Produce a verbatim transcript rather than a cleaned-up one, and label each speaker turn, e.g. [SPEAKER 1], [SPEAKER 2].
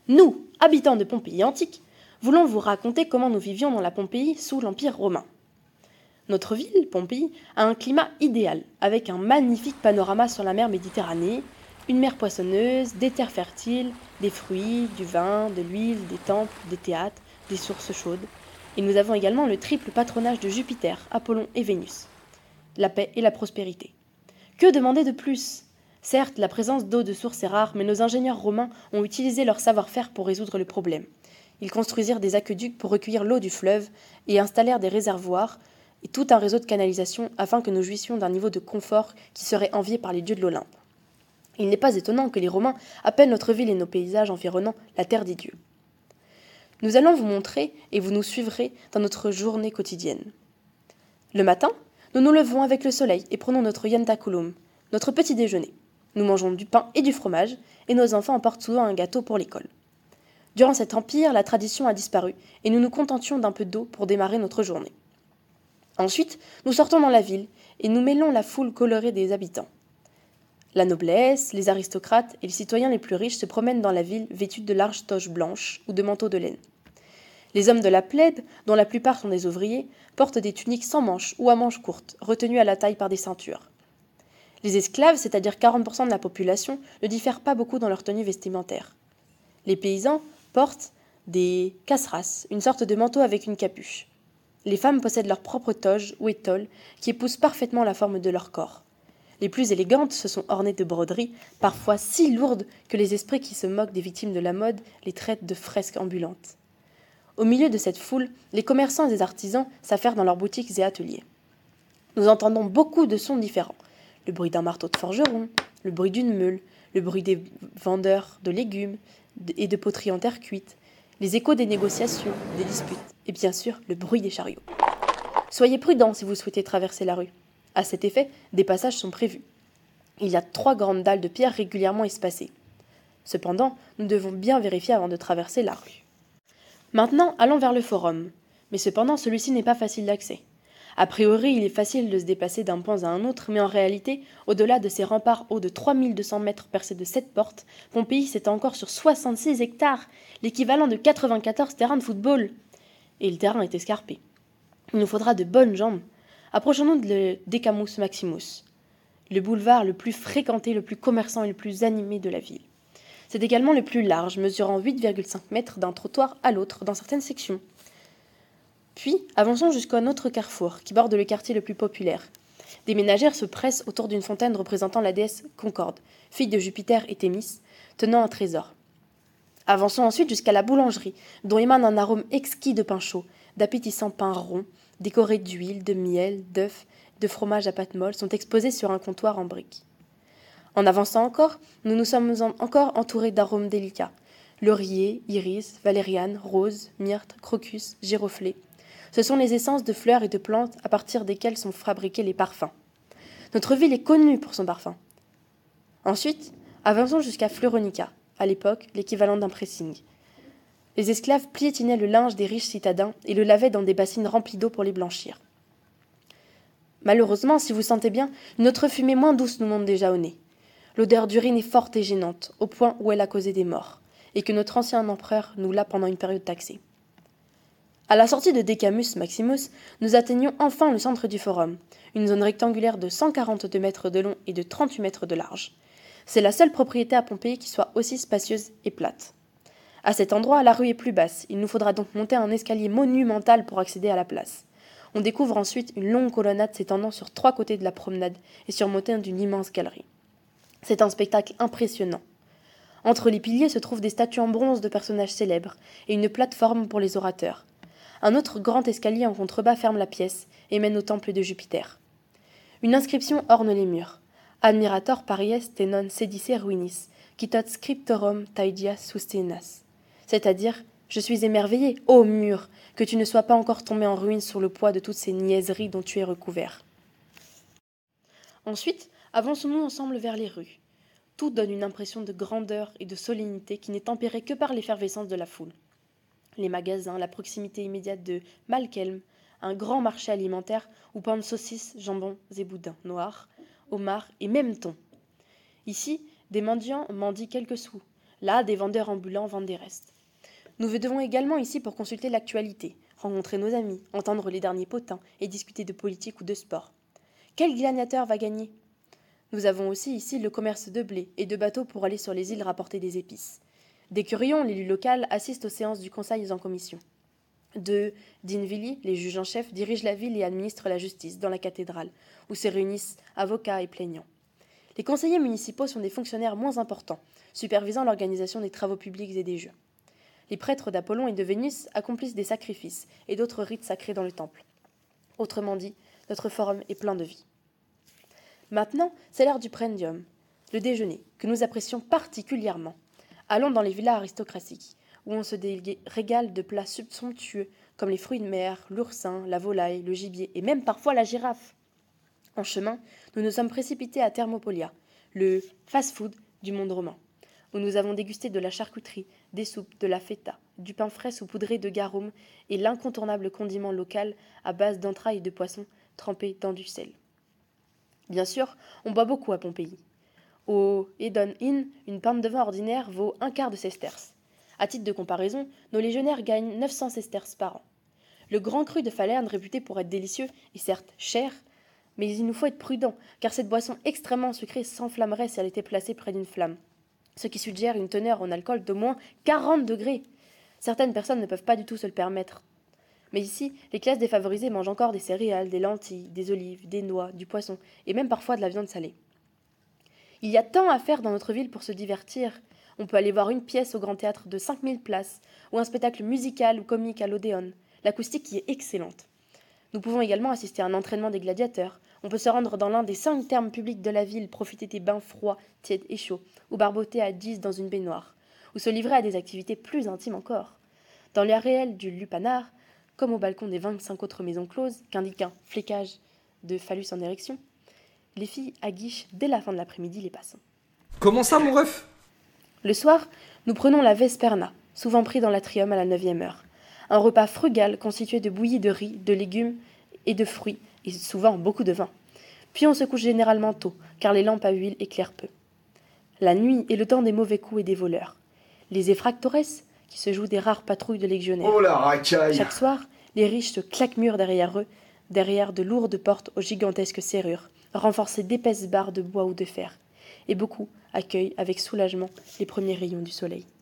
[SPEAKER 1] Nous, habitants de Pompéi antique, voulons vous raconter comment nous vivions dans la Pompéi sous l'Empire romain. Notre ville, Pompéi, a un climat idéal, avec un magnifique panorama sur la mer Méditerranée, une mer poissonneuse, des terres fertiles, des fruits, du vin, de l'huile, des temples, des théâtres, des sources chaudes. Et nous avons également le triple patronage de Jupiter, Apollon et Vénus. La paix et la prospérité. Que demander de plus ? Certes, la présence d'eau de source est rare, mais nos ingénieurs romains ont utilisé leur savoir-faire pour résoudre le problème. Ils construisirent des aqueducs pour recueillir l'eau du fleuve et installèrent des réservoirs et tout un réseau de canalisation afin que nous jouissions d'un niveau de confort qui serait envié par les dieux de l'Olympe. Il n'est pas étonnant que les Romains appellent notre ville et nos paysages environnants la terre des dieux. Nous allons vous montrer et vous nous suivrez dans notre journée quotidienne. Le matin, nous nous levons avec le soleil et prenons notre ientaculum, notre petit déjeuner. Nous mangeons du pain et du fromage et nos enfants emportent souvent un gâteau pour l'école. Durant cet empire, la tradition a disparu et nous nous contentions d'un peu d'eau pour démarrer notre journée. Ensuite, nous sortons dans la ville et nous mêlons la foule colorée des habitants. La noblesse, les aristocrates et les citoyens les plus riches se promènent dans la ville vêtus de larges toges blanches ou de manteaux de laine. Les hommes de la plèbe, dont la plupart sont des ouvriers, portent des tuniques sans manches ou à manches courtes, retenues à la taille par des ceintures. Les esclaves, c'est-à-dire quarante pour cent de la population, ne diffèrent pas beaucoup dans leur tenue vestimentaire. Les paysans portent des casras, une sorte de manteau avec une capuche. Les femmes possèdent leur propre toge ou étole qui épouse parfaitement la forme de leur corps. Les plus élégantes se sont ornées de broderies, parfois si lourdes que les esprits qui se moquent des victimes de la mode les traitent de fresques ambulantes. Au milieu de cette foule, les commerçants et les artisans s'affairent dans leurs boutiques et ateliers. Nous entendons beaucoup de sons différents. Le bruit d'un marteau de forgeron, le bruit d'une meule, le bruit des vendeurs de légumes et de poteries en terre cuite, les échos des négociations, des disputes, et bien sûr le bruit des chariots. Soyez prudents si vous souhaitez traverser la rue. À cet effet, des passages sont prévus. Il y a trois grandes dalles de pierre régulièrement espacées. Cependant, nous devons bien vérifier avant de traverser la rue. Maintenant, allons vers le forum. Mais cependant, celui-ci n'est pas facile d'accès. A priori, il est facile de se déplacer d'un point à un autre, mais en réalité, au-delà de ces remparts hauts de trois mille deux cents mètres percés de sept portes, Pompéi s'étend encore sur soixante-six hectares, l'équivalent de quatre-vingt-quatorze terrains de football. Et le terrain est escarpé. Il nous faudra de bonnes jambes. Approchons-nous de Decamus Maximus, le boulevard le plus fréquenté, le plus commerçant et le plus animé de la ville. C'est également le plus large, mesurant huit virgule cinq mètres d'un trottoir à l'autre dans certaines sections. Puis, avançons jusqu'à un autre carrefour qui borde le quartier le plus populaire. Des ménagères se pressent autour d'une fontaine représentant la déesse Concorde, fille de Jupiter et Thémis, tenant un trésor. Avançons ensuite jusqu'à la boulangerie, dont émane un arôme exquis de pain chaud, d'appétissants pains ronds, décorés d'huile, de miel, d'œufs, de fromage à pâte molle, sont exposés sur un comptoir en briques. En avançant encore, nous nous sommes en- encore entourés d'arômes délicats. Laurier, iris, valériane, rose, myrte, crocus, giroflée. Ce sont les essences de fleurs et de plantes à partir desquelles sont fabriqués les parfums. Notre ville est connue pour son parfum. Ensuite, avançons jusqu'à Fleuronica, à l'époque l'équivalent d'un pressing. Les esclaves piétinaient le linge des riches citadins et le lavaient dans des bassines remplies d'eau pour les blanchir. Malheureusement, si vous sentez bien, une autre fumée moins douce nous monte déjà au nez. L'odeur d'urine est forte et gênante, au point où elle a causé des morts, et que notre ancien empereur nous l'a pendant une période taxée. À la sortie de Decamus Maximus, nous atteignons enfin le centre du forum, une zone rectangulaire de cent quarante-deux mètres de long et de trente-huit mètres de large. C'est la seule propriété à Pompéi qui soit aussi spacieuse et plate. À cet endroit, la rue est plus basse, il nous faudra donc monter un escalier monumental pour accéder à la place. On découvre ensuite une longue colonnade s'étendant sur trois côtés de la promenade et surmontée d'une immense galerie. C'est un spectacle impressionnant. Entre les piliers se trouvent des statues en bronze de personnages célèbres et une plateforme pour les orateurs. Un autre grand escalier en contrebas ferme la pièce et mène au temple de Jupiter. Une inscription orne les murs. Admirator paries te non sedice ruinis, qui tot scriptorum taedia sustenas. C'est-à-dire, je suis émerveillé, ô mur, que tu ne sois pas encore tombé en ruine sous le poids de toutes ces niaiseries dont tu es recouvert. Ensuite, avançons-nous ensemble vers les rues. Tout donne une impression de grandeur et de solennité qui n'est tempérée que par l'effervescence de la foule. Les magasins, la proximité immédiate de Malkelm, un grand marché alimentaire où pendent saucisses, jambons et boudins noirs, homards et même thon. Ici, des mendiants mendient quelques sous, Là, des vendeurs ambulants vendent des restes. Nous devons également ici pour consulter l'actualité, rencontrer nos amis, entendre les derniers potins et discuter de politique ou de sport. Quel gladiateur va gagner? Nous avons aussi ici le commerce de blé et de bateaux pour aller sur les îles rapporter des épices. Des curions, l'élu local, assiste aux séances du conseil en commission. De Dinvilly, les juges en chef dirigent la ville et administrent la justice dans la cathédrale, où se réunissent avocats et plaignants. Les conseillers municipaux sont des fonctionnaires moins importants, supervisant l'organisation des travaux publics et des jeux. Les prêtres d'Apollon et de Vénus accomplissent des sacrifices et d'autres rites sacrés dans le temple. Autrement dit, notre forum est plein de vie. Maintenant, c'est l'heure du prendium, le déjeuner, que nous apprécions particulièrement. Allons dans les villas aristocratiques, où on se dé- régale de plats somptueux comme les fruits de mer, l'oursin, la volaille, le gibier et même parfois la girafe. En chemin, nous nous sommes précipités à Thermopolia, le fast-food du monde romain, où nous avons dégusté de la charcuterie, des soupes, de la feta, du pain frais saupoudré de garum et l'incontournable condiment local à base d'entrailles de poisson trempées dans du sel. Bien sûr, on boit beaucoup à Pompéi. Au Hedon Inn, une pinte de vin ordinaire vaut un quart de sesterce. À titre de comparaison, nos légionnaires gagnent neuf cents sesterces par an. Le grand cru de Falerne, réputé pour être délicieux, est certes cher, mais il nous faut être prudent, car cette boisson extrêmement sucrée s'enflammerait si elle était placée près d'une flamme, ce qui suggère une teneur en alcool d'au moins quarante degrés. Certaines personnes ne peuvent pas du tout se le permettre. Mais ici, les classes défavorisées mangent encore des céréales, des lentilles, des olives, des noix, du poisson, et même parfois de la viande salée. Il y a tant à faire dans notre ville pour se divertir. On peut aller voir une pièce au Grand Théâtre de cinq mille places, ou un spectacle musical ou comique à l'Odéon. L'acoustique y est excellente. Nous pouvons également assister à un entraînement des gladiateurs. On peut se rendre dans l'un des cinq thermes publics de la ville, profiter des bains froids, tièdes et chauds, ou barboter à dix dans une baignoire, ou se livrer à des activités plus intimes encore. Dans l'air réel du lupanar, comme au balcon des vingt-cinq autres maisons closes, qu'indique un flécage de phallus en érection, les filles aguichent dès la fin de l'après-midi les passants.
[SPEAKER 2] Comment ça, mon ref?
[SPEAKER 1] Le soir, nous prenons la vesperna, souvent pris dans l'atrium à la neuvième heure. Un repas frugal constitué de bouillies de riz, de légumes et de fruits, et souvent beaucoup de vin. Puis on se couche généralement tôt, car les lampes à huile éclairent peu. La nuit est le temps des mauvais coups et des voleurs. Les effractores, qui se jouent des rares patrouilles de légionnaires.
[SPEAKER 2] Oh la racaille!
[SPEAKER 1] Chaque soir, les riches se claquent-murs derrière eux, derrière de lourdes portes aux gigantesques serrures, renforcées d'épaisses barres de bois ou de fer. Et beaucoup accueillent avec soulagement les premiers rayons du soleil.